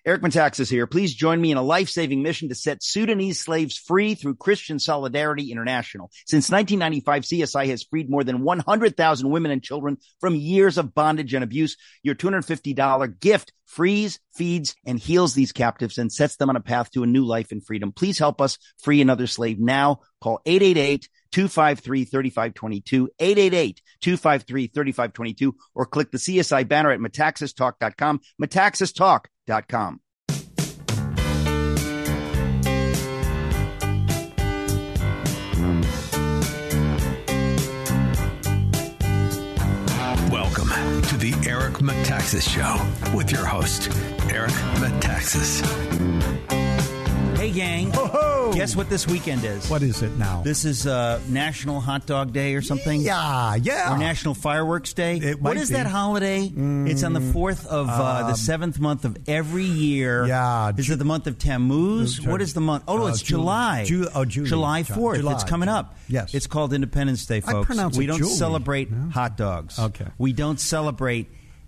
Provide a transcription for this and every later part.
Eric Metaxas here. Please join me in a life-saving mission to set Sudanese slaves free through Christian Solidarity International. Since 1995, CSI has freed more than 100,000 women and children from years of bondage and abuse. Your $250 gift frees, feeds, and heals these captives and sets them on a path to a new life in freedom. Please help us free another slave now. Call 888-253-3522, 888-253-3522, or click the CSI banner at metaxastalk.com, metaxastalk.com. Welcome to the Eric Metaxas Show with your host, Eric Metaxas. Hey, gang. Ho-ho! Guess what this weekend is? What is it now? This is National Hot Dog Day or something? Yeah. Or National Fireworks Day? What is that holiday? It's on the 4th of the 7th month of every year. Yeah. Is it the month of Tammuz? What is the month? Oh, it's July. July 4th. It's coming up. Yes. It's called Independence Day, folks. I pronounce we it don't Julie. celebrate hot dogs. Okay. We don't celebrate,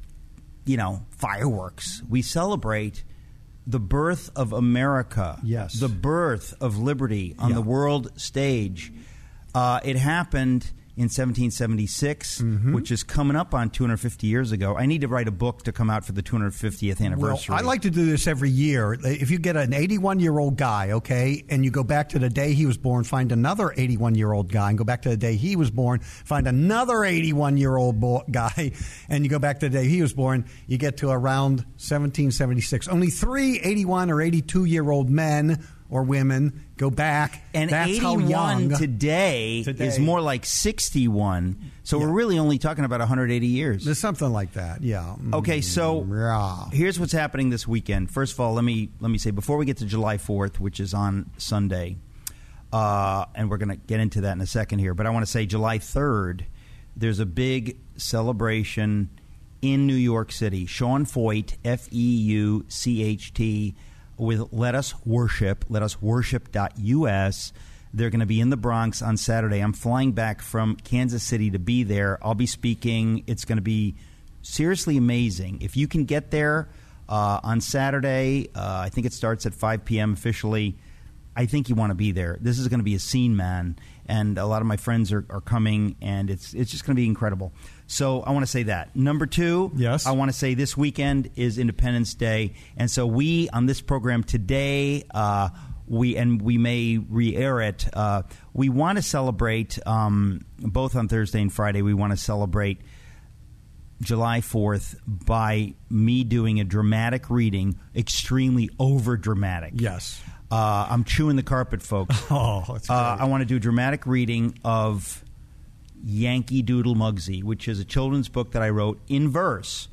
fireworks. We celebrate the birth of America, yes, the birth of liberty on the world stage. It happened in 1776, which is coming up on 250 years ago. I need to write a book to come out for the 250th anniversary. Well, I like to do this every year. If you get an 81-year-old guy, okay, and you go back to the day he was born, find another 81-year-old guy, and go back to the day he was born, find another 81-year-old guy, and you go back to the day he was born, you get to around 1776. Only 3 81 or 82-year-old men or women go back. And that's 81 how young today is more like 61. So we're really only talking about 180 years. There's something like that, yeah. Okay, so here's what's happening this weekend. First of all, let me say, before we get to July 4th, which is on Sunday, and we're going to get into that in a second here, but I want to say July 3rd, there's a big celebration in New York City. Sean Feucht, Feucht, with Let Us Worship.us. They're going to be in the Bronx on Saturday. I'm flying back from Kansas City to be there. I'll be speaking. It's going to be seriously amazing. If you can get there on Saturday, I think it starts at 5 p.m. officially. I think you want to be there. This is going to be a scene, man. And a lot of my friends are coming, and it's just going to be incredible. So I want to say that. Number two, yes, I want to say this weekend is Independence Day. And so we, on this program today, we may re-air it, we want to celebrate, both on Thursday and Friday, we want to celebrate July 4th by me doing a dramatic reading, extremely over-dramatic. Yes. I'm chewing the carpet, folks. Oh, that's great. I want to do a dramatic reading of Yankee Doodle Mugsy, which is a children's book that I wrote in verse.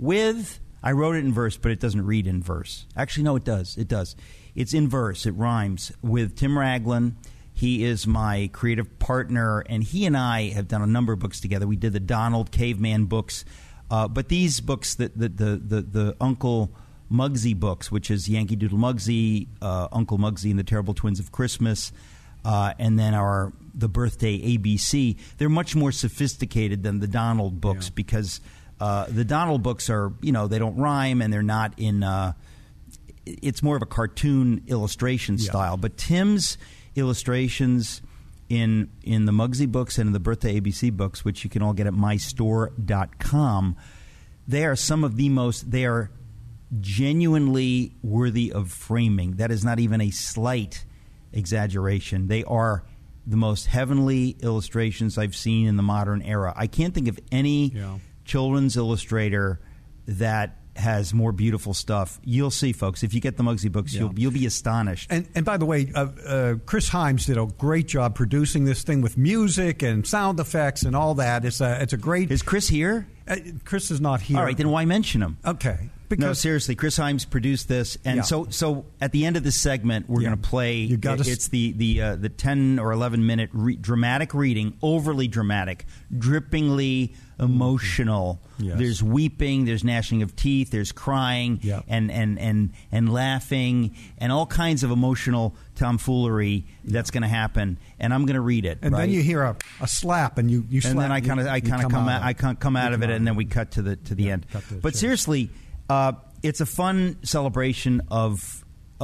I wrote it in verse, but it doesn't read in verse. Actually, no, it does. It does. It's in verse. It rhymes. With Tim Raglan. He is my creative partner, and he and I have done a number of books together. We did the Donald Caveman books, but these books, the Uncle Mugsy books, which is Yankee Doodle Mugsy, Uncle Mugsy and the Terrible Twins of Christmas, and then the Birthday ABC. They're much more sophisticated than the Donald books because the Donald books are, they don't rhyme and they're not in. It's more of a cartoon illustration style, but Tim's illustrations in the Mugsy books and in the Birthday ABC books, which you can all get at mystore.com, they are some of the most. They are genuinely worthy of framing. That is not even a slight exaggeration. They are the most heavenly illustrations I've seen in the modern era. I can't think of any children's illustrator that has more beautiful stuff. You'll see, folks. If you get the Mugsy books, you'll be astonished. And by the way, Chris Himes did a great job producing this thing with music and sound effects and all that. It's a great. Is Chris here? Chris is not here. All right, then why mention him? Okay. No, seriously, Chris Himes produced this, and so at the end of this segment, we're going to play. It's the 10 or 11 minute dramatic reading, overly dramatic, drippingly emotional. Yes. There's weeping, there's gnashing of teeth, there's crying, and laughing, and all kinds of emotional tomfoolery that's going to happen. And I'm going to read it. And then you hear a slap, and you slap. And then I kind of come out of it, and then we cut to the end. But seriously. it's a fun celebration of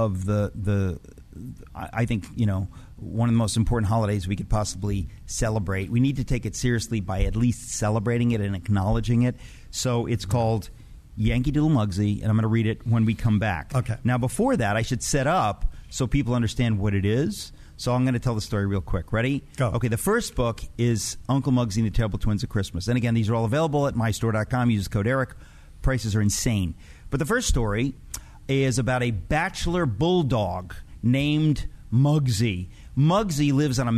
the I think, one of the most important holidays we could possibly celebrate. We need to take it seriously by at least celebrating it and acknowledging it. So it's called Yankee Doodle Mugsy, and I'm going to read it when we come back. Okay. Now, before that, I should set up so people understand what it is. So I'm going to tell the story real quick. Ready? Go. Okay, the first book is Uncle Mugsy and the Terrible Twins of Christmas. And again, these are all available at mystore.com. Use code ERIC. Prices are insane. But the first story is about a bachelor bulldog named Mugsy. Mugsy lives in a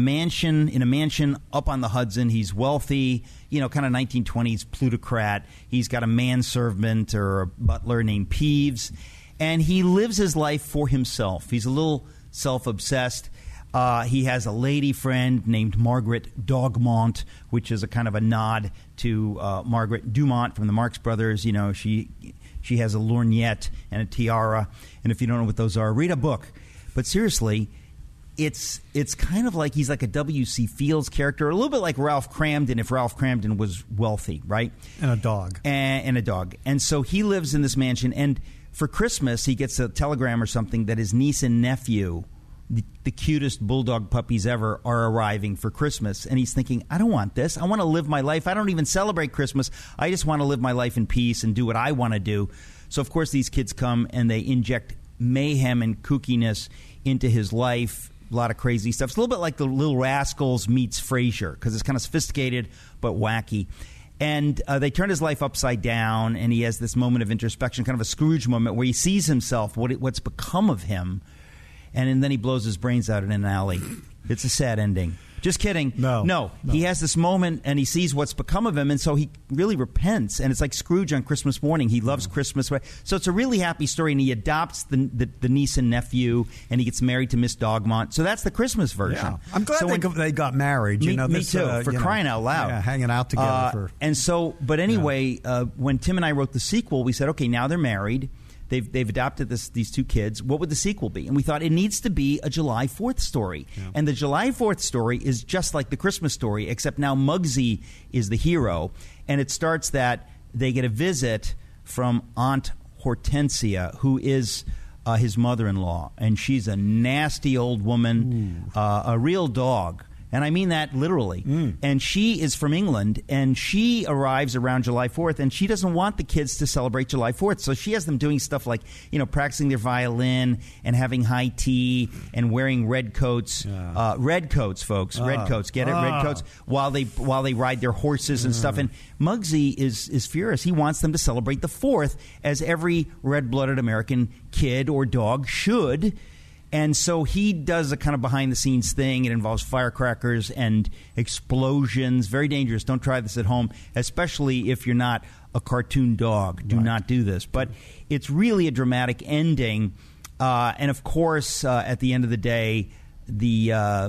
mansion up on the Hudson. He's wealthy, kind of 1920s plutocrat. He's got a manservant or a butler named Peeves. And he lives his life for himself. He's a little self-obsessed. He has a lady friend named Margaret Dogmont, which is a kind of a nod to Margaret Dumont from the Marx Brothers. She has a lorgnette and a tiara. And if you don't know what those are, read a book. But seriously, it's kind of like he's like a W.C. Fields character, a little bit like Ralph Cramden if Ralph Cramden was wealthy, right? And a dog. And a dog. And so he lives in this mansion. And for Christmas, he gets a telegram or something that his niece and nephew, the cutest bulldog puppies ever, are arriving for Christmas. And he's thinking, I don't want this. I want to live my life. I don't even celebrate Christmas. I just want to live my life in peace and do what I want to do. So, of course, these kids come and they inject mayhem and kookiness into his life. A lot of crazy stuff. It's a little bit like the Little Rascals meets Frasier because it's kind of sophisticated but wacky. And they turn his life upside down, and he has this moment of introspection, kind of a Scrooge moment where he sees himself, what's become of him, and then he blows his brains out in an alley. It's a sad ending. Just kidding. No. He has this moment, and he sees what's become of him, and so he really repents. And it's like Scrooge on Christmas morning. He loves Christmas. So it's a really happy story, and he adopts the niece and nephew, and he gets married to Miss Dogmont. So that's the Christmas version. Yeah. I'm glad they got married. Me too, for crying out loud. Yeah, hanging out together. But anyway, when Tim and I wrote the sequel, we said, okay, now they're married. They've adopted these two kids. What would the sequel be? And we thought it needs to be a July 4th story. Yeah. And the July 4th story is just like the Christmas story, except now Mugsy is the hero. And it starts that they get a visit from Aunt Hortensia, who is his mother-in-law. And she's a nasty old woman, a real dog. And I mean that literally. And she is from England, and she arrives around July 4th, and she doesn't want the kids to celebrate July 4th. So she has them doing stuff like, practicing their violin and having high tea and wearing red coats. Red coats, folks. Red coats. Get it? Red coats. While they ride their horses and stuff. And Mugsy is furious. He wants them to celebrate the 4th, as every red-blooded American kid or dog should. And so he does a kind of behind-the-scenes thing. It involves firecrackers and explosions. Very dangerous. Don't try this at home, especially if you're not a cartoon dog. Do not do this. But it's really a dramatic ending. And, of course, at the end of the day, the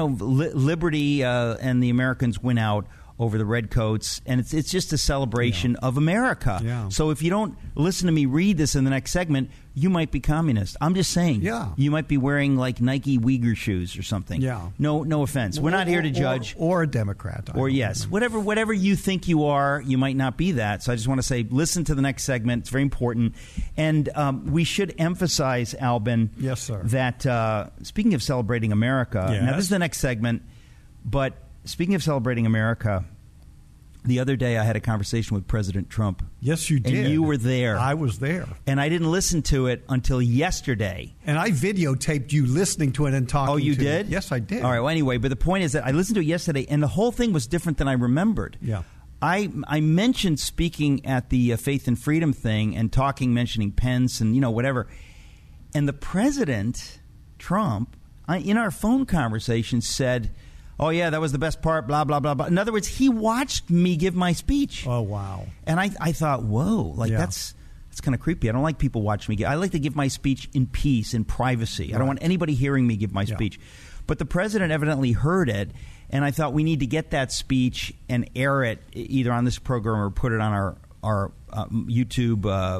liberty and the Americans win out over the redcoats, and it's just a celebration of America. Yeah. So if you don't listen to me read this in the next segment, you might be communist. I'm just saying. Yeah. You might be wearing like Nike Uyghur shoes or something. Yeah. No offense. We're not here to judge. Or a Democrat. Or yes, whatever you think you are, you might not be that. So I just want to say, listen to the next segment. It's very important, and we should emphasize, Albin. Yes, sir. That speaking of celebrating America, yes. Now this is the next segment, but. Speaking of celebrating America, the other day I had a conversation with President Trump. Yes, you did. And you were there. I was there. And I didn't listen to it until yesterday. And I videotaped you listening to it and talking to Oh, you did? Yes, I did. All right, well, anyway, but the point is that I listened to it yesterday, and the whole thing was different than I remembered. Yeah. I mentioned speaking at the Faith and Freedom thing and mentioning Pence and, whatever. And the President, Trump, in our phone conversation said, oh, yeah, that was the best part, blah, blah, blah, blah. In other words, he watched me give my speech. Oh, wow. And I thought, whoa, that's kind of creepy. I don't like people watching me. I like to give my speech in peace, in privacy. I don't want anybody hearing me give my speech. But the president evidently heard it, and I thought we need to get that speech and air it either on this program or put it on our YouTube,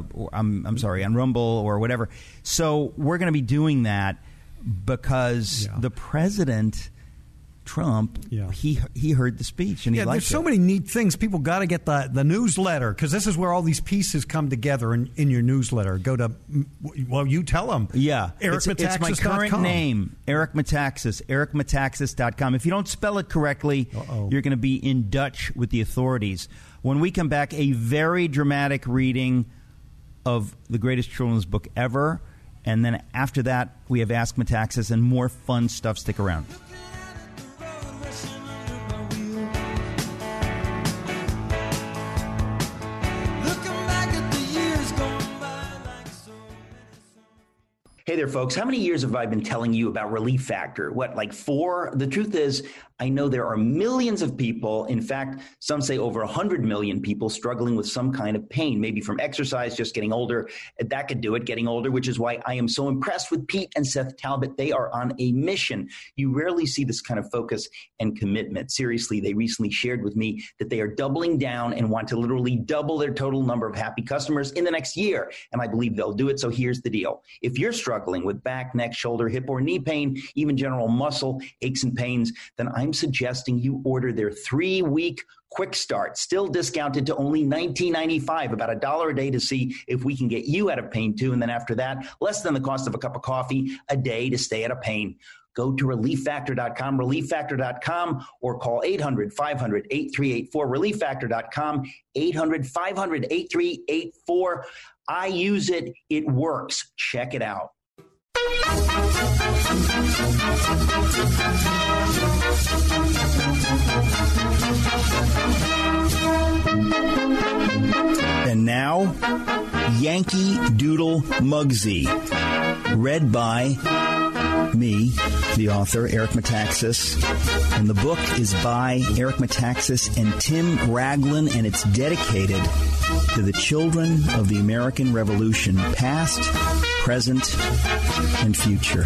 on Rumble or whatever. So we're going to be doing that because the president Trump, he heard the speech and he liked it. There's so many neat things. People got to get the newsletter, because this is where all these pieces come together in your newsletter. Go to, you tell them. Yeah. EricMetaxas.com. It's my current name, Eric Metaxas, ericmetaxas.com. If you don't spell it correctly, you're going to be in Dutch with the authorities. When we come back, a very dramatic reading of the greatest children's book ever. And then after that, we have Ask Metaxas and more fun stuff. Stick around. Hey there, folks. How many years have I been telling you about Relief Factor? What, like 4? The truth is, I know there are millions of people, in fact, some say over 100 million people struggling with some kind of pain, maybe from exercise, just getting older. That could do it, getting older, which is why I am so impressed with Pete and Seth Talbot. They are on a mission. You rarely see this kind of focus and commitment. Seriously, they recently shared with me that they are doubling down and want to literally double their total number of happy customers in the next year. And I believe they'll do it. So here's the deal. If you're struggling with back, neck, shoulder, hip, or knee pain, even general muscle aches and pains, then I'm suggesting you order their 3-week quick start, still discounted to only $19.95, about $1 a day, to see if we can get you out of pain too. And then after that, less than the cost of a cup of coffee a day to stay out of pain. Go to ReliefFactor.com, ReliefFactor.com, or call 800-500-8384, ReliefFactor.com, 800-500-8384. I use it. It works. Check it out. And now, Yankee Doodle Mugsy, read by me, the author, Eric Metaxas. And the book is by Eric Metaxas and Tim Raglan, and it's dedicated to the children of the American Revolution, past, present, and future.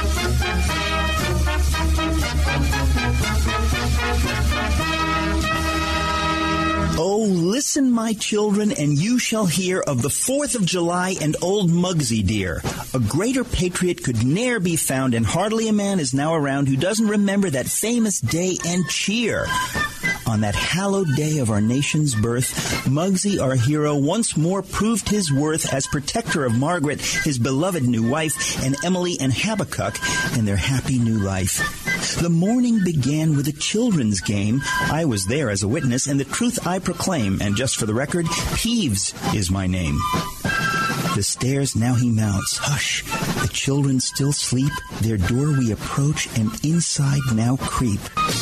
Oh, listen, my children, and you shall hear of the 4th of July and old Mugsy dear. A greater patriot could ne'er be found, and hardly a man is now around who doesn't remember that famous day and cheer. On that hallowed day of our nation's birth, Mugsy, our hero, once more proved his worth as protector of Margaret, his beloved new wife, and Emily and Habakkuk in their happy new life. The morning began with a children's game. I was there as a witness, and the truth I proclaim, and just for the record, Peeves is my name. The stairs now he mounts. Hush, the children still sleep. Their door we approach, and inside now creep.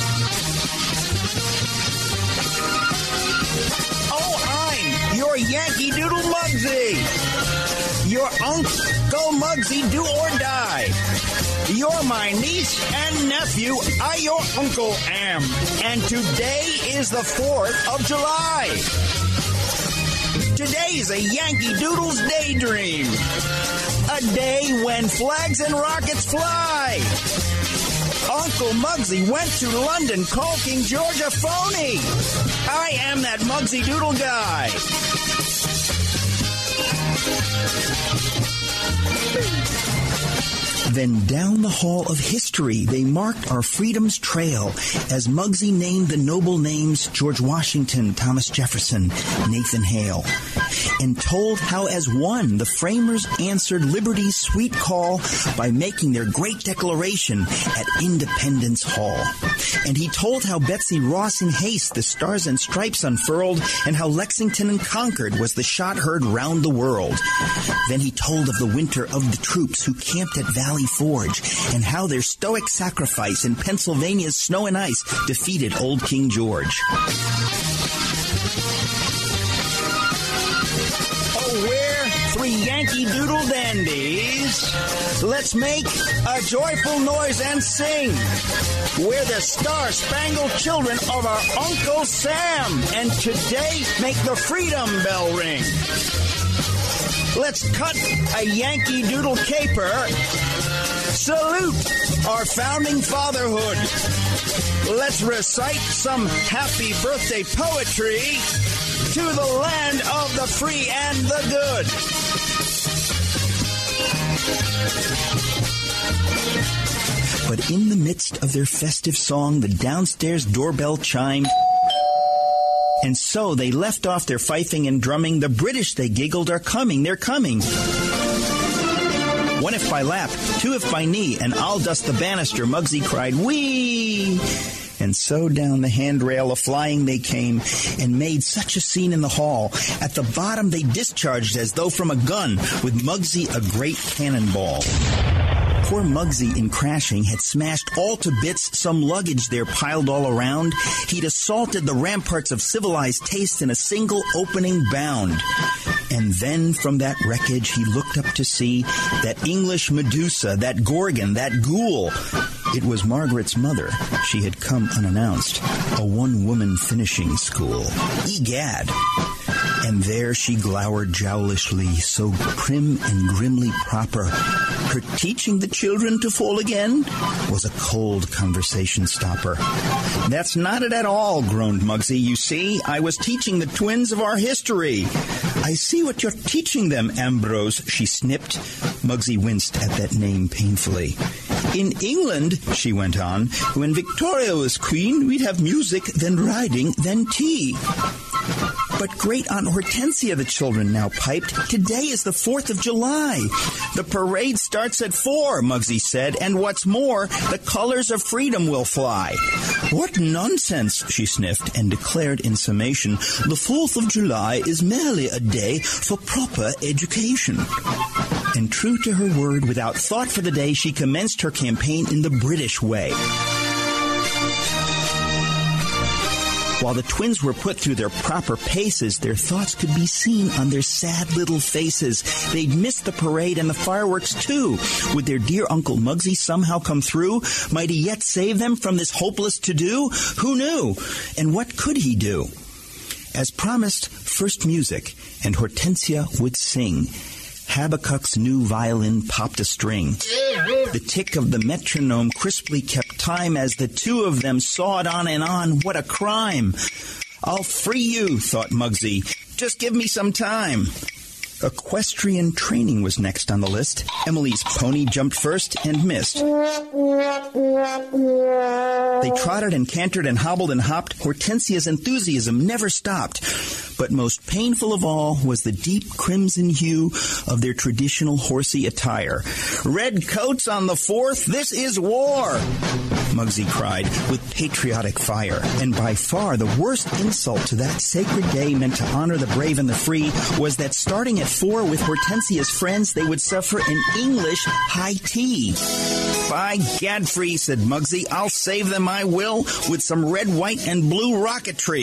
Your Yankee Doodle Mugsy, your Uncle Mugsy do or die. You're my niece and nephew, I your uncle am, and today is the 4th of July. Today's a Yankee Doodle's daydream, a day when flags and rockets fly. Uncle Mugsy went to London, called King George a phony. I am that Mugsy Doodle guy. Then down the hall of history, they marked our freedom's trail as Mugsy named the noble names George Washington, Thomas Jefferson, Nathan Hale, and told how as one the framers answered liberty's sweet call by making their great declaration at Independence Hall. And he told how Betsy Ross in haste the stars and stripes unfurled, and how Lexington and Concord was the shot heard round the world. Then he told of the winter of the troops who camped at Valley Forge, and how their stoic sacrifice in Pennsylvania's snow and ice defeated old King George. Oh, we're 3 Yankee Doodle dandies. Let's make a joyful noise and sing. We're the star-spangled children of our Uncle Sam, and today make the freedom bell ring. Let's cut a Yankee Doodle caper. Salute our founding fatherhood. Let's recite some happy birthday poetry to the land of the free and the good. But in the midst of their festive song, the downstairs doorbell chimed. And so they left off their fifing and drumming. The British, they giggled, are coming, they're coming. One if by lap, two if by knee, and I'll dust the banister, Muggsy cried, whee! And so down the handrail a-flying they came, and made such a scene in the hall. At the bottom they discharged as though from a gun, with Muggsy a great cannonball. Poor Muggsy, in crashing, had smashed all to bits some luggage there piled all around. He'd assaulted the ramparts of civilized taste in a single opening bound. And then from that wreckage he looked up to see that English Medusa, that Gorgon, that ghoul. It was Margaret's mother. She had come unannounced. A one-woman finishing school. Egad! And there she glowered jowlishly, so prim and grimly proper. Her teaching the children to fall again was a cold conversation stopper. That's not it at all, groaned Muggsy. You see, I was teaching the twins of our history. I see what you're teaching them, Ambrose, she snipped. Muggsy winced at that name painfully. In England, she went on, when Victoria was queen, we'd have music, then riding, then tea. But Great Aunt Hortensia, the children now piped, today is the 4th of July. The parade starts at 4, Muggsy said, and what's more, the colors of freedom will fly. What nonsense, she sniffed, and declared in summation, the 4th of July is merely a day for proper education. And true to her word, without thought for the day, she commenced her campaign in the British way. While the twins were put through their proper paces, their thoughts could be seen on their sad little faces. They'd missed the parade and the fireworks, too. Would their dear Uncle Muggsy somehow come through? Might he yet save them from this hopeless to-do? Who knew? And what could he do? As promised, first music, and Hortensia would sing. Habakkuk's new violin popped a string. The tick of the metronome crisply kept time as the two of them sawed on and on. What a crime! I'll free you, thought Muggsy. Just give me some time. Equestrian training was next on the list. Emily's pony jumped first and missed. They trotted and cantered and hobbled and hopped. Hortensia's enthusiasm never stopped. But most painful of all was the deep crimson hue of their traditional horsey attire. Red coats on the 4th, this is war! Muggsy cried with patriotic fire. And by far the worst insult to that sacred day meant to honor the brave and the free was that starting at 4 with Hortensia's friends, they would suffer an English high tea. By Gadfrey, said Muggsy, I'll save them, I will, with some red, white, and blue rocketry.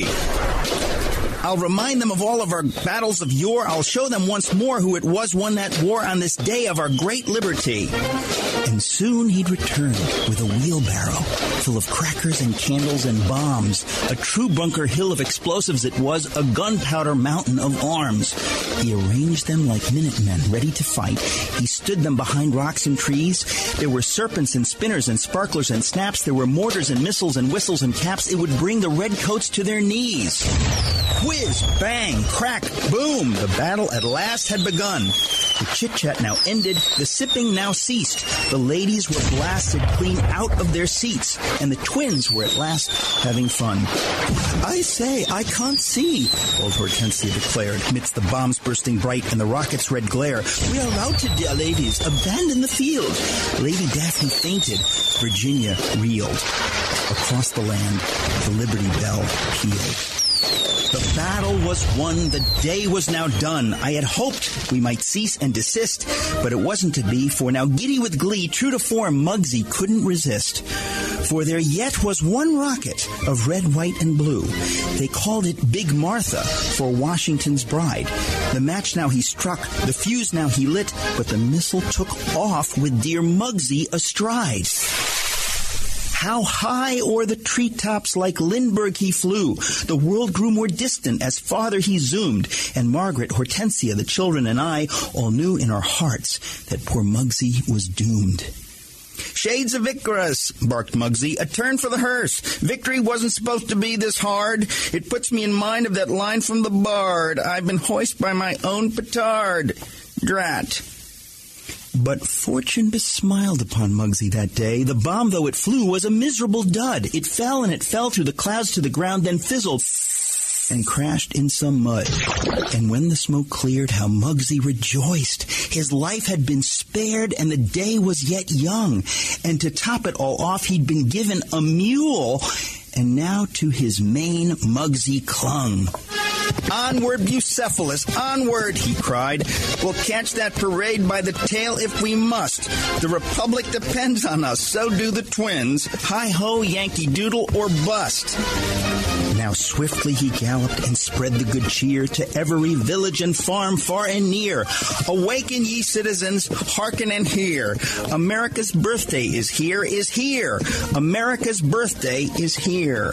I'll remind them of all of our battles of yore. I'll show them once more who it was won that war on this day of our great liberty. And soon he'd return with a wheelbarrow full of crackers and candles and bombs. A true Bunker Hill of explosives it was, a gunpowder mountain of arms. He arranged them like Minutemen ready to fight. He stood them behind rocks and trees. There were serpents and spinners and sparklers and snaps. There were mortars and missiles and whistles and caps. It would bring the redcoats to their knees. Whiz, bang, crack, boom! The battle at last had begun. The chit-chat now ended. The sipping now ceased. The ladies were blasted clean out of their seats, and the twins were at last having fun. I say, I can't see, old Hortensia declared, amidst the bombs bursting bright and the rocket's red glare. We are routed, dear ladies. Abandon the field. Lady Daphne fainted. Virginia reeled. Across the land, the Liberty Bell pealed. The battle was won. The day was now done. I had hoped we might cease and desist, but it wasn't to be, for now giddy with glee, true to form, Muggsy couldn't resist. For there yet was one rocket of red, white, and blue. They called it Big Martha for Washington's bride. The match now he struck, the fuse now he lit, but the missile took off with dear Muggsy astride. How high o'er the treetops like Lindbergh he flew. The world grew more distant as farther he zoomed. And Margaret, Hortensia, the children, and I all knew in our hearts that poor Muggsy was doomed. Shades of Icarus, barked Muggsy. A turn for the hearse. Victory wasn't supposed to be this hard. It puts me in mind of that line from the Bard. I've been hoisted by my own petard. Drat. But Fortune besmiled upon Muggsy that day. The bomb, though it flew, was a miserable dud. It fell and it fell through the clouds to the ground, then fizzled and crashed in some mud. And when the smoke cleared, how Muggsy rejoiced. His life had been spared, and the day was yet young. And to top it all off, he'd been given a mule, and now to his mane Muggsy clung. "Onward, Bucephalus, onward," he cried. "We'll catch that parade by the tail if we must. The Republic depends on us, so do the twins. Hi-ho, Yankee Doodle, or bust." Now swiftly he galloped and spread the good cheer to every village and farm far and near. "Awaken, ye citizens, hearken and hear. America's birthday is here, is here. America's birthday is here."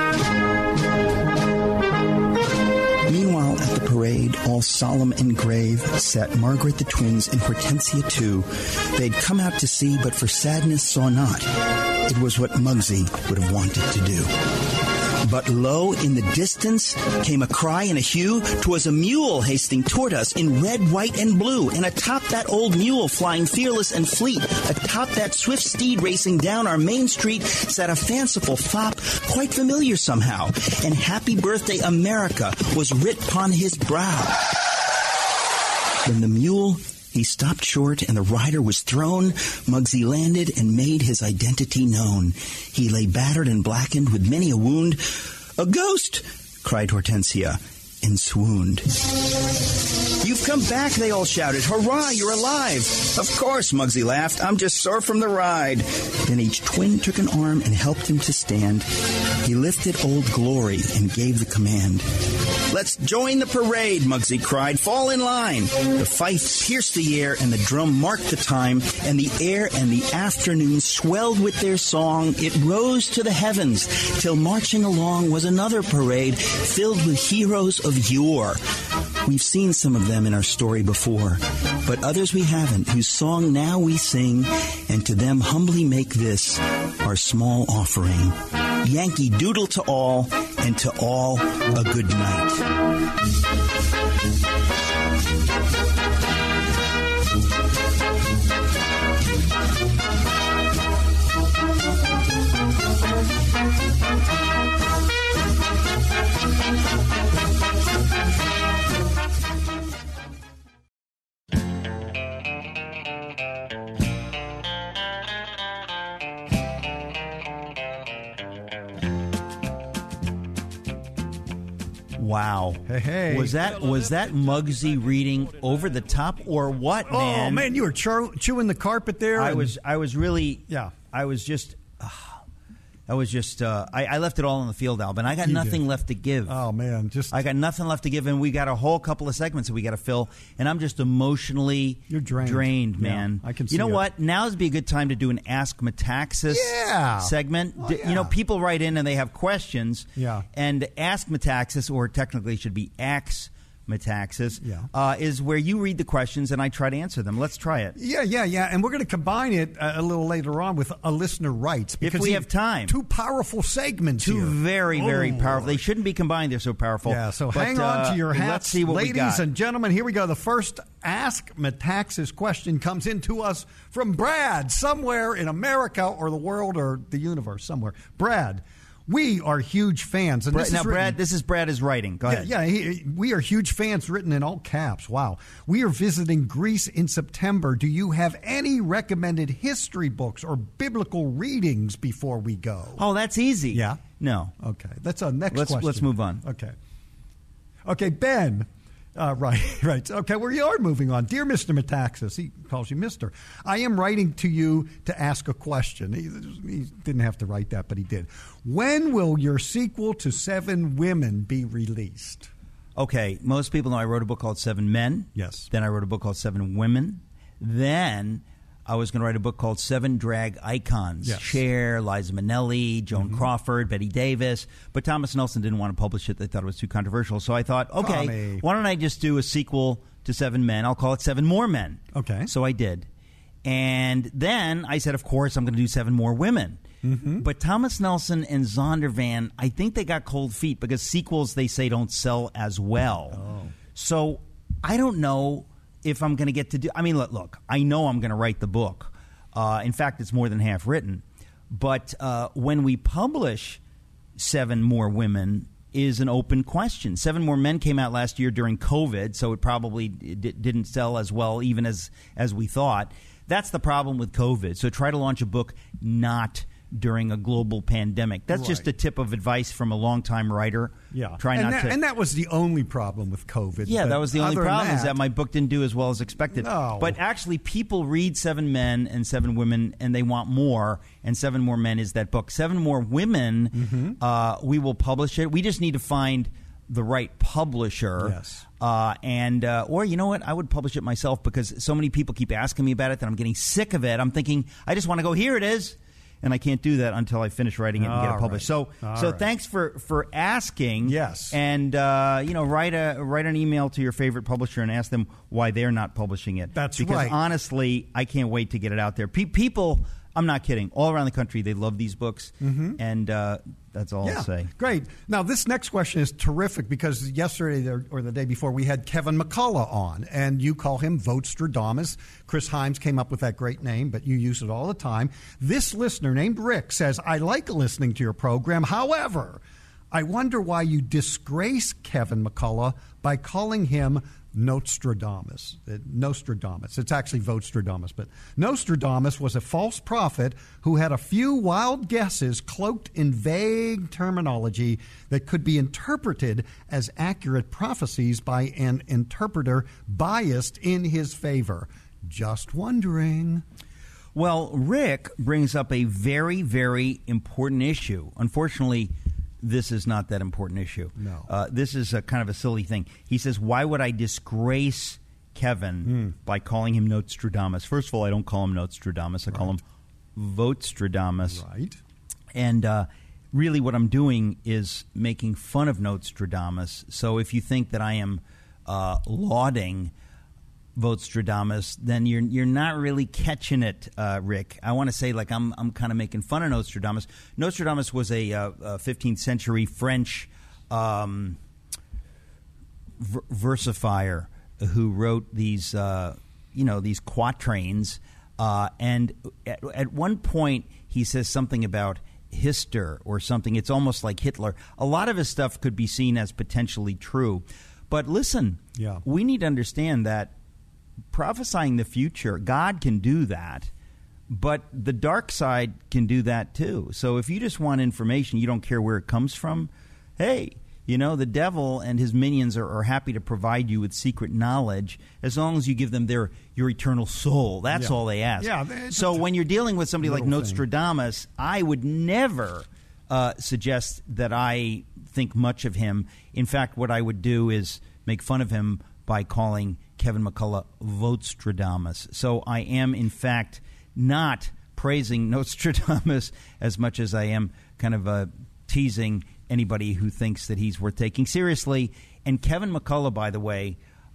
Meanwhile, at the parade, all solemn and grave, sat Margaret the twins and Hortensia too. They'd come out to see, but for sadness saw not. It was what Muggsy would have wanted to do. But lo, in the distance came a cry and a hue. 'Twas a mule hastening toward us in red, white, and blue. And atop that old mule, flying fearless and fleet, atop that swift steed racing down our main street, sat a fanciful fop, quite familiar somehow. And "Happy Birthday, America" was writ upon his brow. When the mule, he stopped short and the rider was thrown, Muggsy landed and made his identity known. He lay battered and blackened with many a wound. "A ghost!" cried Hortensia, and swooned. "You've come back," they all shouted. "Hurrah, you're alive!" "Of course," Muggsy laughed. "I'm just sore from the ride." Then each twin took an arm and helped him to stand. He lifted Old Glory and gave the command. "Let's join the parade," Muggsy cried. "Fall in line." The fife pierced the air and the drum marked the time, and the air and the afternoon swelled with their song. It rose to the heavens, till marching along was another parade filled with heroes of yore. We've seen some of them in our story before, but others we haven't, whose song now we sing, and to them humbly make this our small offering. Yankee Doodle to all, and to all a good night. Wow. Hey. Was that Muggsy reading over the top or what, man? Oh, man, you were chewing the carpet there. I was really... Yeah. I left it all on the field, Alvin. I got nothing left to give. Oh, man. I got nothing left to give, and we got a whole couple of segments that we got to fill, and I'm just emotionally You're drained. man. Yeah, I can see You know it. what? Now's be a good time to do an Ask Metaxas segment. Oh, yeah. You know, people write in and they have questions. Yeah. And Ask Metaxas, or technically should be Ax Metaxas, Yeah. is where you read the questions and I try to answer them. Let's try it. Yeah. And we're going to combine it a little later on with a listener writes. If we have time. Two powerful segments Two here. very, very powerful. They shouldn't be combined. They're so powerful. Yeah, so But, hang on to your hats. Let's see what we ladies got. and gentlemen. Here we go. The first Ask Metaxas question comes in to us from Brad, somewhere in America or the world or the universe, somewhere. Brad, we are huge fans. And This is Brad is writing. Go ahead. Yeah, we are huge fans, written in all caps. Wow. We are visiting Greece in September. Do you have any recommended history books or biblical readings before we go? Oh, that's easy. Yeah? No. Okay. That's our next question. Let's move on. Okay, Ben. Right. Okay, we are moving on. Dear Mr. Metaxas, he calls you Mr. I am writing to you to ask a question. He didn't have to write that, but he did. When will your sequel to 7 Women be released? Okay, most people know I wrote a book called 7 Men. Yes. Then I wrote a book called 7 Women. Then I was going to write a book called 7 Drag Icons. Yes. Cher, Liza Minnelli, Joan Crawford, Betty Davis. But Thomas Nelson didn't want to publish it. They thought it was too controversial. So I thought, okay, Tommy. why don't I just do a sequel to 7 Men? I'll call it 7 More Men. Okay. So I did. And then I said, of course, I'm going to do 7 More Women. Mm-hmm. But Thomas Nelson and Zondervan, I think they got cold feet because sequels, they say, don't sell as well. Oh. So I don't know if I'm going to get to do. I mean, look, I know I'm going to write the book. In fact, it's more than half written. But when we publish 7 More Women is an open question. 7 More Men came out last year during COVID, so it probably didn't sell as well even as we thought. That's the problem with COVID. So try to launch a book not during a global pandemic. That's just a tip of advice from a longtime writer. Yeah. And that was the only problem with COVID. Yeah, that was the only problem, is that my book didn't do as well as expected. No. But actually, people read 7 Men and 7 Women, and they want more, and 7 More Men is that book. 7 More Women, we will publish it. We just need to find the right publisher. Yes. Or you know what? I would publish it myself, because so many people keep asking me about it that I'm getting sick of it. I'm thinking, I just want to go, here it is. And I can't do that until I finish writing it and get it published. Right. So thanks for asking. Yes. And write an email to your favorite publisher and ask them why they're not publishing it. That's because right. Because honestly, I can't wait to get it out there. People, I'm not kidding, all around the country, they love these books, and that's all I'll say. Great. Now, this next question is terrific, because yesterday or the day before we had Kevin McCullough on, and you call him Votestradamus. Chris Himes came up with that great name, but you use it all the time. This listener named Rick says, I like listening to your program. However, I wonder why you disgrace Kevin McCullough by calling him Nostradamus. It's actually Votestradamus, but Nostradamus was a false prophet who had a few wild guesses cloaked in vague terminology that could be interpreted as accurate prophecies by an interpreter biased in his favor. Just wondering. Well, Rick brings up a very, very important issue. Unfortunately, this is not that important issue. No. This is a kind of a silly thing. He says, why would I disgrace Kevin by calling him Nostradamus? First of all, I don't call him Nostradamus. I call him Votestradamus. Right. And really what I'm doing is making fun of Nostradamus. So if you think that I am lauding Votestradamus, then you're not really catching it, Rick. I want to say, like, I'm kind of making fun of Nostradamus. Nostradamus was a 15th century French versifier who wrote these these quatrains, and at one point he says something about Hister or something. It's almost like Hitler. A lot of his stuff could be seen as potentially true, but listen, we need to understand that prophesying the future, God can do that, but the dark side can do that too. So if you just want information, you don't care where it comes from, hey, the devil and his minions are happy to provide you with secret knowledge as long as you give them your eternal soul. That's all they ask. Yeah, so when you're dealing with somebody like Nostradamus, I would never suggest that I think much of him. In fact, what I would do is make fun of him by calling Kevin McCullough Votestradamus. So I am, in fact, not praising Nostradamus as much as I am kind of teasing anybody who thinks that he's worth taking seriously. And Kevin McCullough, by the way,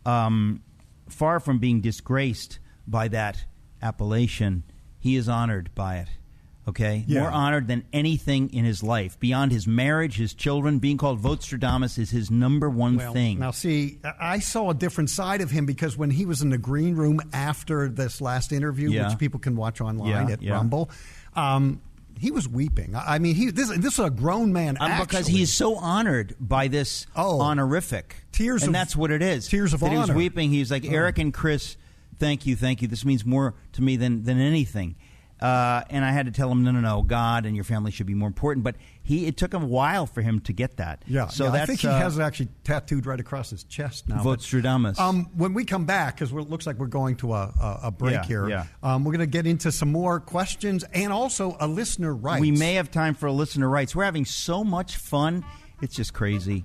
far from being disgraced by that appellation, he is honored by it. Okay? Yeah. More honored than anything in his life. Beyond his marriage, his children, being called Votestradamus is his number one thing. Now, see, I saw a different side of him, because when he was in the green room after this last interview, which people can watch online at Rumble, he was weeping. I mean, this is a grown man, actually. Because he's so honored by this honorific. And that's what it is. Tears of honor. He was weeping. He's like, Eric and Chris, thank you. This means more to me than anything. And I had to tell him, no, God and your family should be more important. But it took him a while for him to get that. Yeah, so I think he has it actually tattooed right across his chest now. Votestradamus. When we come back, because it looks like we're going to a break here, we're going to get into some more questions and also a listener rights. We may have time for a listener rights. We're having so much fun. It's just crazy.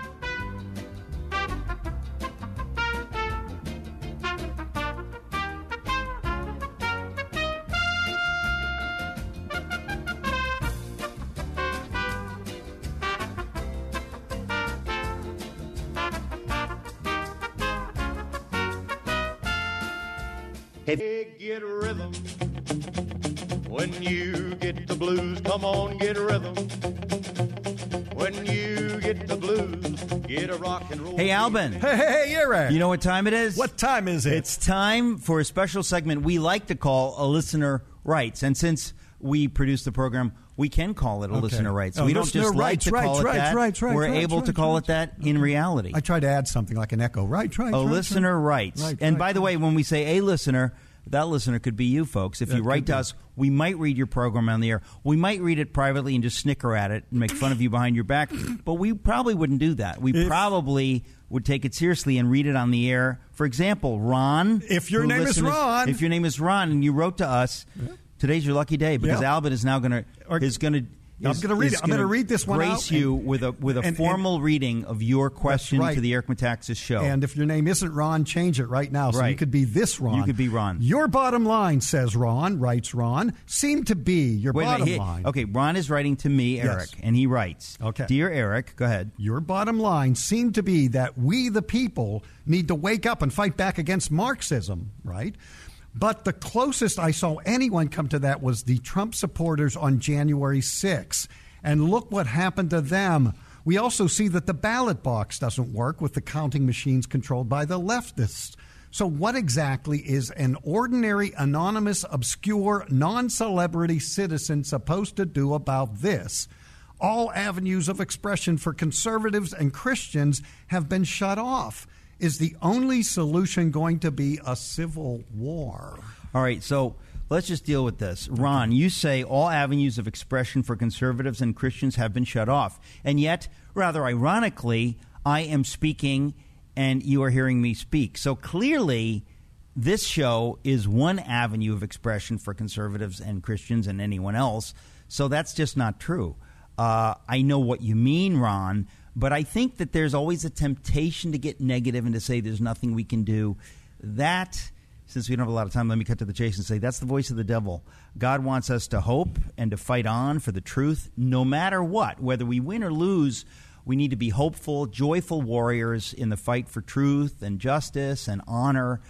Hey, get rhythm. When you get the blues, come on, get rhythm. When you you get the blues, get a rock and roll. Hey, Albin. Hey, Eric. You know what time it is? What time is it? It's time for a special segment we like to call A Listener Writes. And since we produce the program, we can call it A Listener Writes. Oh, we don't listener just like writes, to call it that. We're able to call it that in reality. I try to add something like an echo. A listener writes. And by the way, when we say a listener, that listener could be you folks. If you write to us, we might read your program on the air. We might read it privately and just snicker at it and make fun of you behind your back. But we probably wouldn't do that. We probably would take it seriously and read it on the air. For example, Ron. If your name is Ron. If your name is Ron and you wrote to us, today's your lucky day because Albin is now going to I'm going to read it. I'm going to read this one out. Grace you with a formal reading of your question to the Eric Metaxas Show. And if your name isn't Ron, change it right now. So you could be this Ron. You could be Ron. Your bottom line, says Ron, writes Ron, seem to be your bottom line. Okay, Ron is writing to me, Eric, and he writes, Dear Eric, go ahead. Your bottom line seemed to be that we, the people, need to wake up and fight back against Marxism, right? But the closest I saw anyone come to that was the Trump supporters on January 6th. And look what happened to them. We also see that the ballot box doesn't work with the counting machines controlled by the leftists. So what exactly is an ordinary, anonymous, obscure, non-celebrity citizen supposed to do about this? All avenues of expression for conservatives and Christians have been shut off. Is the only solution going to be a civil war? All right, so let's just deal with this. Ron, you say all avenues of expression for conservatives and Christians have been shut off. And yet, rather ironically, I am speaking and you are hearing me speak. So clearly, this show is one avenue of expression for conservatives and Christians and anyone else. So that's just not true. I know what you mean, Ron. But I think that there's always a temptation to get negative and to say there's nothing we can do. That, since we don't have a lot of time, let me cut to the chase and say that's the voice of the devil. God wants us to hope and to fight on for the truth no matter what. Whether we win or lose, we need to be hopeful, joyful warriors in the fight for truth and justice and honor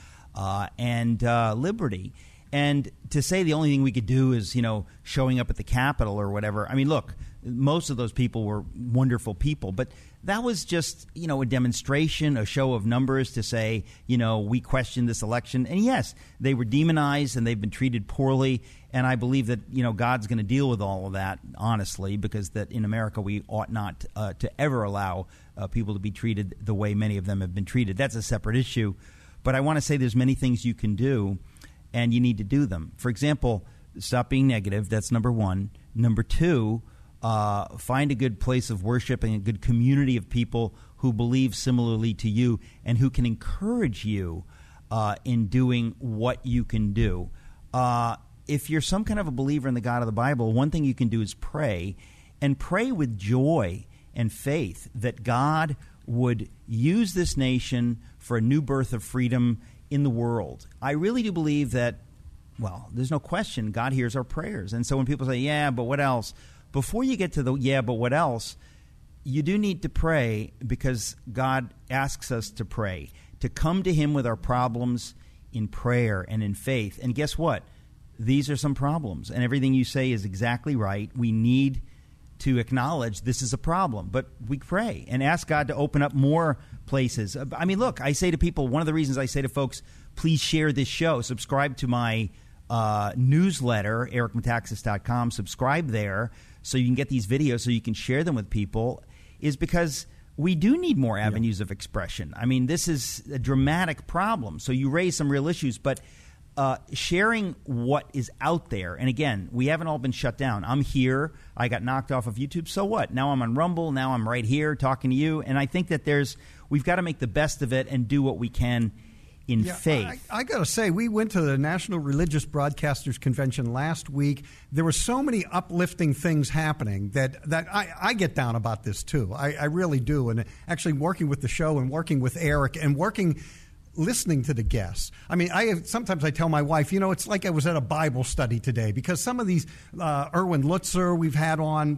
and liberty. And to say the only thing we could do is, showing up at the Capitol or whatever. I mean, look, most of those people were wonderful people, but that was just, a demonstration, a show of numbers to say, we questioned this election. And yes, they were demonized and they've been treated poorly. And I believe that, God's going to deal with all of that, honestly, because that in America we ought not to ever allow people to be treated the way many of them have been treated. That's a separate issue. But I want to say there's many things you can do, and you need to do them. For example, stop being negative. That's number one. Number two, find a good place of worship and a good community of people who believe similarly to you and who can encourage you in doing what you can do. If you're some kind of a believer in the God of the Bible, one thing you can do is pray, and pray with joy and faith that God would use this nation for a new birth of freedom in the world. I really do believe that, there's no question God hears our prayers. And so when people say, yeah, but what else? Before you get to the yeah, but what else, you do need to pray because God asks us to pray, to come to him with our problems in prayer and in faith. And guess what? These are some problems, and everything you say is exactly right. We need to acknowledge this is a problem, but we pray and ask God to open up more places. I mean, look, I say to people, one of the reasons I say to folks, please share this show, subscribe to my newsletter, ericmetaxas.com, subscribe there so you can get these videos so you can share them with people, is because we do need more avenues of expression. I mean, this is a dramatic problem. So you raise some real issues, but sharing what is out there. And again, we haven't all been shut down. I'm here. I got knocked off of YouTube. So what? Now I'm on Rumble. Now I'm right here talking to you. And I think that we've got to make the best of it and do what we can in faith. I got to say, we went to the National Religious Broadcasters Convention last week. There were so many uplifting things happening that I get down about this too. I really do. And actually working with the show and working with Eric and listening to the guests. I mean, sometimes I tell my wife, it's like I was at a Bible study today because some of these, Erwin Lutzer we've had on,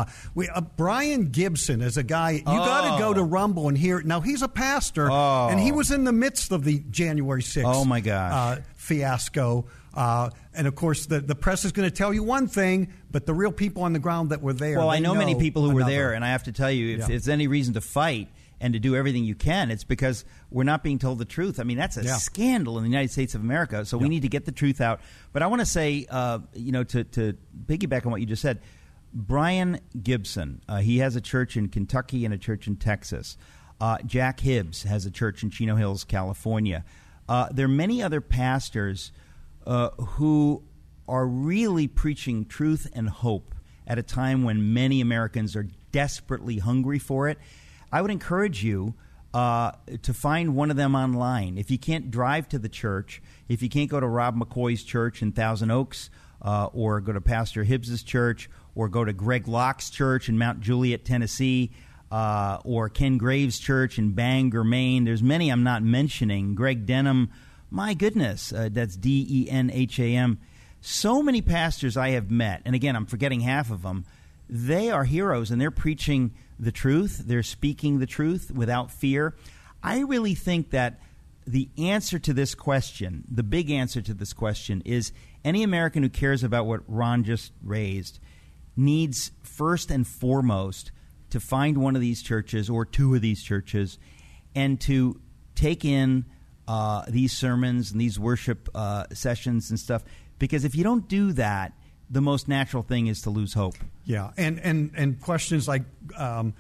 Brian Gibson is a guy, you got to go to Rumble and hear. Now, he's a pastor, and he was in the midst of the January 6th oh my gosh. Fiasco. And, of course, the press is going to tell you one thing, but the real people on the ground that were there, well, I know many people who were another. there, and I have to tell you, if there's any reason to fight and to do everything you can, it's because we're not being told the truth. I mean, that's a scandal in the United States of America, so we need to get the truth out. But I want to say, to piggyback on what you just said, Brian Gibson, he has a church in Kentucky and a church in Texas. Jack Hibbs has a church in Chino Hills, California. There are many other pastors who are really preaching truth and hope at a time when many Americans are desperately hungry for it. I would encourage you to find one of them online. If you can't drive to the church, if you can't go to Rob McCoy's church in Thousand Oaks, or go to Pastor Hibbs's church, or go to Greg Locke's church in Mount Juliet, Tennessee, or Ken Graves' church in Bangor, Maine. There's many I'm not mentioning. Greg Denham, my goodness, that's Denham. So many pastors I have met, and again, I'm forgetting half of them, they are heroes, and they're preaching the truth. They're speaking the truth without fear. I really think that the answer to this question, the big answer to this question, is any American who cares about what Ron just raised needs first and foremost to find one of these churches or two of these churches and to take in these sermons and these worship sessions and stuff. Because if you don't do that, the most natural thing is to lose hope. Yeah, and questions like the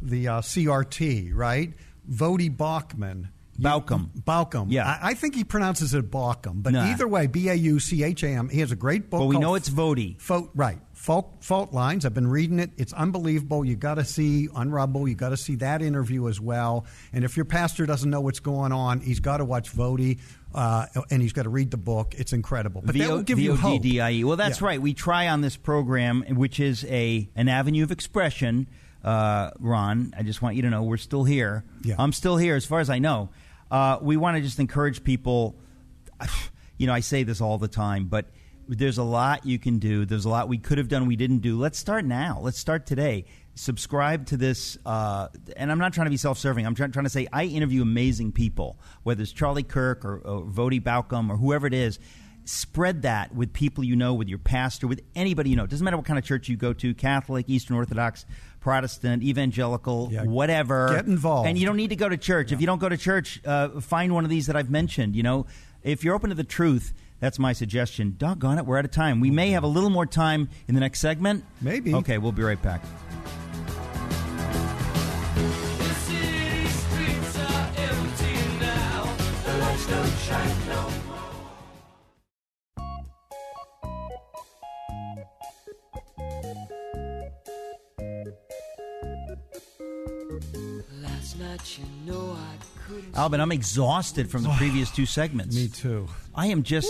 CRT, right? Vodi Baucham. Baucham. Yeah. I think he pronounces it Baucham, but either way, Baucham. He has a great book. Well, we know it's Vodi. Right. Fault Lines. I've been reading it. It's unbelievable. You got to see Unrubble. You got to see that interview as well. And if your pastor doesn't know what's going on, he's got to watch Vodi, and he's got to read the book. It's incredible. But that will give you hope. VODDIE. Well, that's right. We try on this program, which is an avenue of expression. Ron, I just want you to know we're still here. Yeah. I'm still here, as far as I know. We want to just encourage people. I say this all the time, but there's a lot you can do. There's a lot we could have done we didn't do. Let's start now. Let's start today. Subscribe to this. And I'm not trying to be self-serving. I'm trying to say I interview amazing people, whether it's Charlie Kirk or Vodi Baucham or whoever it is. Spread that with people you know, with your pastor, with anybody you know. It doesn't matter what kind of church you go to, Catholic, Eastern Orthodox, Protestant, Evangelical, whatever. Get involved. And you don't need to go to church. If you don't go to church, find one of these that I've mentioned. If you're open to the truth, that's my suggestion. Doggone it, we're out of time. We may have a little more time in the next segment. Maybe. Okay, we'll be right back. The city streets are empty now. The lights don't shine no more. Last night, I couldn't. Albin, I'm exhausted from the previous two segments. Me too. I am just,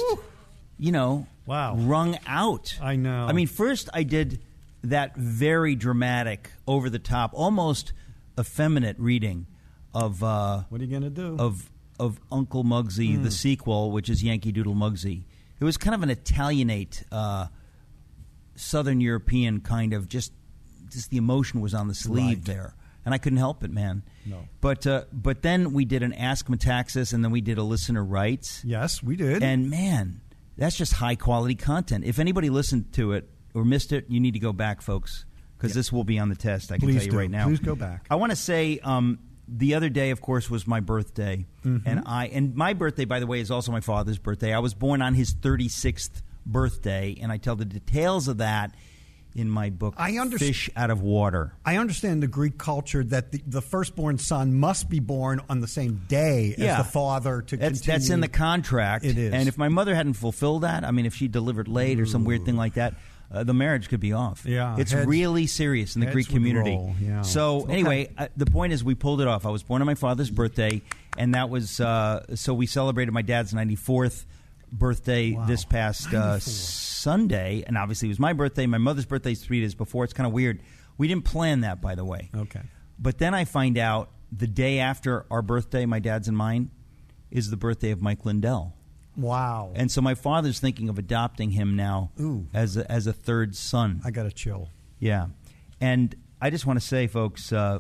wrung out. I know. I mean, first I did that very dramatic, over-the-top, almost effeminate reading of what are you going to do? Of Uncle Muggsy, the sequel, which is Yankee Doodle Muggsy. It was kind of an Italianate, Southern European kind of just the emotion was on the sleeve there. And I couldn't help it, man. No. But then we did an Ask Metaxas, and then we did a Listener Writes. Yes, we did. And, man, that's just high-quality content. If anybody listened to it or missed it, you need to go back, folks, because this will be on the test, I can tell you right now. Please go back. I want to say the other day, of course, was my birthday. Mm-hmm. And my birthday, by the way, is also my father's birthday. I was born on his 36th birthday, and I tell the details of that in my book, Fish Out of Water. I understand the Greek culture that the firstborn son must be born on the same day as the father to continue. That's in the contract. It is. And if my mother hadn't fulfilled that, I mean, if she delivered late or some weird thing like that, the marriage could be off. Yeah. It's really serious in the Greek community. Yeah. So anyway, the point is we pulled it off. I was born on my father's birthday, and that was so we celebrated my dad's 94th birthday this past Sunday, and obviously it was my birthday. My mother's birthday is 3 days before. It's kind of weird. We didn't plan that, by the way. Okay. But then I find out the day after our birthday, my dad's and mine, is the birthday of Mike Lindell. Wow. And so my father's thinking of adopting him now as a third son. I got a chill. Yeah. And I just want to say, folks,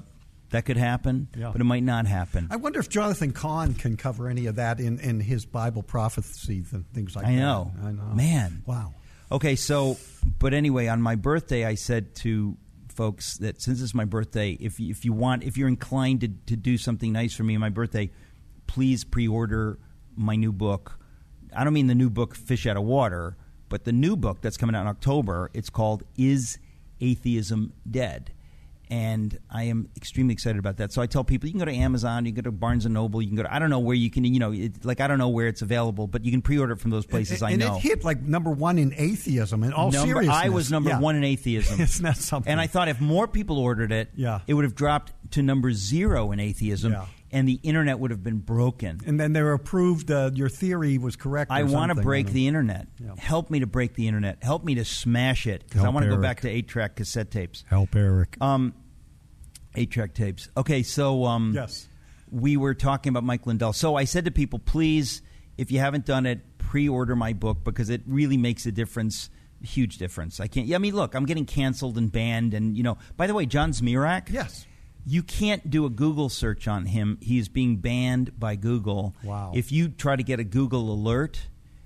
That could happen, Yeah. but it might not happen. I wonder if Jonathan Cahn can cover any of that in his Bible prophecies and things like that. I know. Man. Wow. Okay, so, but anyway, on my birthday, I said to folks that since it's my birthday, if you're inclined to do something nice for me on my birthday, please pre-order my new book. I don't mean the new book, Fish Out of Water, but the new book that's coming out in October. It's called Is Atheism Dead? And I am extremely excited about that. So I tell people you can go to Amazon, you can go to Barnes & Noble, you can go to, I don't know where you can, I don't know where it's available, but you can pre-order it from those places. And I know. it hit like number one in atheism in all seriousness. I was number one in atheism. It's not something. And I thought if more people ordered it, it would have dropped to number 0 in atheism, and the internet would have been broken. And then they were approved, your theory was correct. I want to break the internet. Yeah. Help me to break the internet. Help me to smash it, because I want to go back to 8-track cassette tapes. Help Eric. 8-track tapes. Okay, so yes, we were talking about Mike Lindell. So I said to people, please, if you haven't done it, pre-order my book, because it really makes a difference, huge difference. I can't. Yeah, I mean, look, I'm getting canceled and banned, and By the way, John Zmirak. Yes. You can't do a Google search on him. He's being banned by Google. Wow. If you try to get a Google alert,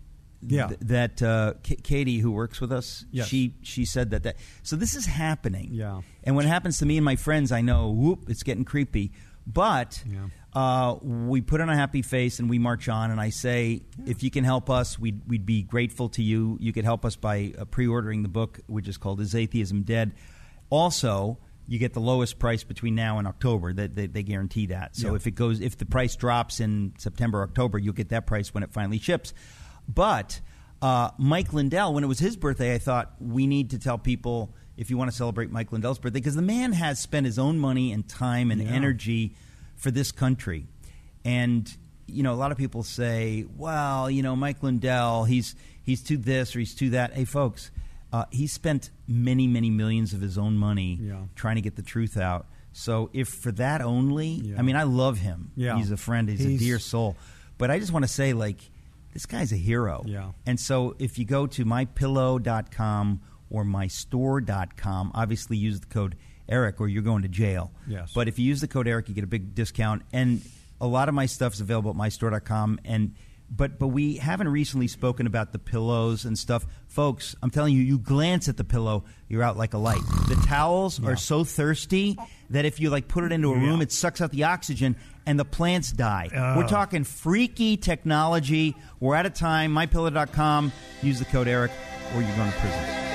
Katie, who works with us, yes. she said that. So this is happening. Yeah. And when it happens to me and my friends, I know, whoop, it's getting creepy. But we put on a happy face and we march on. And I say, if you can help us, we'd be grateful to you. You could help us by pre-ordering the book, which is called Is Atheism Dead? Also, you get the lowest price between now and October. They guarantee that. So if the price drops in September, October, you'll get that price when it finally ships. But Mike Lindell, when it was his birthday, I thought we need to tell people, if you want to celebrate Mike Lindell's birthday, because the man has spent his own money and time and energy for this country. And, a lot of people say, well, Mike Lindell, he's too this or he's too that. Hey, folks, he spent many, many millions of his own money trying to get the truth out. So if for that only, I mean, I love him. Yeah. He's a friend. He's a dear soul. But I just want to say, this guy's a hero. Yeah. And so if you go to mypillow.com or mystore.com, obviously use the code Eric or you're going to jail. Yes. But if you use the code Eric, you get a big discount. And a lot of my stuff is available at mystore.com. But we haven't recently spoken about the pillows and stuff. Folks, I'm telling you, you glance at the pillow, you're out like a light. The towels are so thirsty that if you put it into a room, it sucks out the oxygen and the plants die. We're talking freaky technology. We're out of time. MyPillow.com. Use the code Eric or you're going to prison.